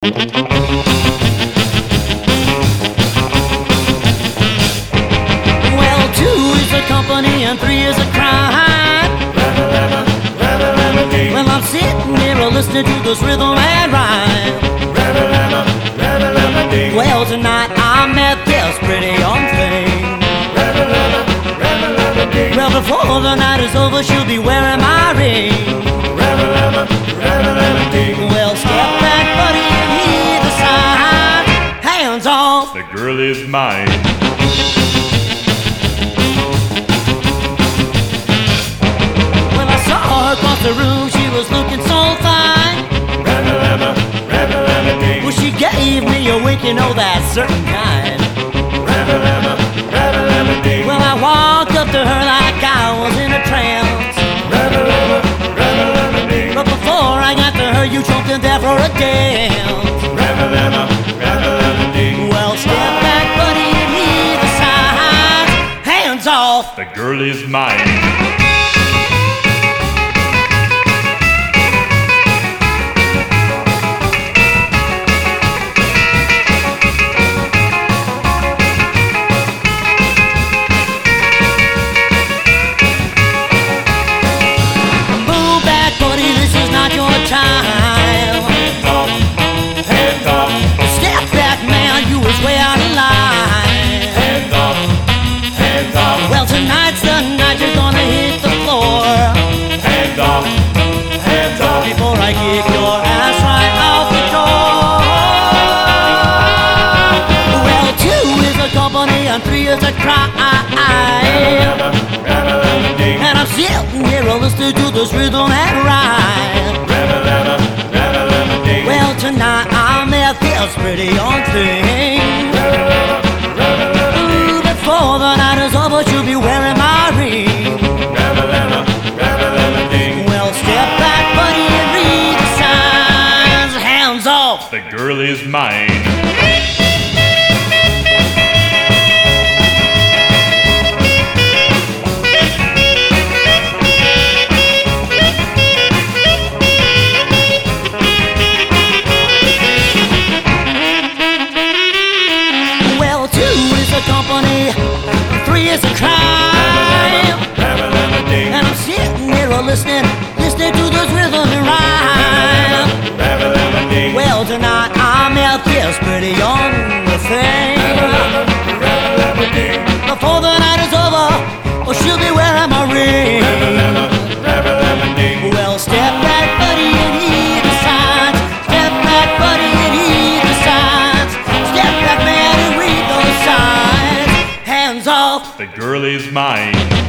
Well, two is a company and three is a crime. Well, I'm sitting here listening to this rhythm and rhyme. Well, tonight I met this pretty young thing. Well, before the night is over, she'll be wearing my ring. Well, step back, buddy, and hear the sign. Hands off, the girl is mine. Well, I saw her across the room, she was looking so fine. Well, she gave me a wink, you know, that certain kind. Well, I walked up to her like I was in a trance. But before I got to her, you jumped in there for a dance. Well, step back, buddy, and hear the signs. Hands off, the girl is mine. Well, tonight's the night you're gonna hit the floor. Hands off, before I kick your ass right off the door. Well, two is a company and three is a crime. And I'm sitting here listening to this rhythm and rhyme. Well, tonight I met this pretty young thing. Before the night is over, she'll be wearing my ring. Well, step back, buddy, and read the signs. Hands off, the girl is mine. Well, two is a company, three is a crime. And I'm sitting here listening to this rhythm and rhyme. Well, tonight I met this pretty young thing. Before the night is over, oh, she'll be wearing my ring. Well, step back, buddy, and hear the signs. Step back, buddy, and hear the signs. Step back, man, and read those signs. Hands off, the girl is mine.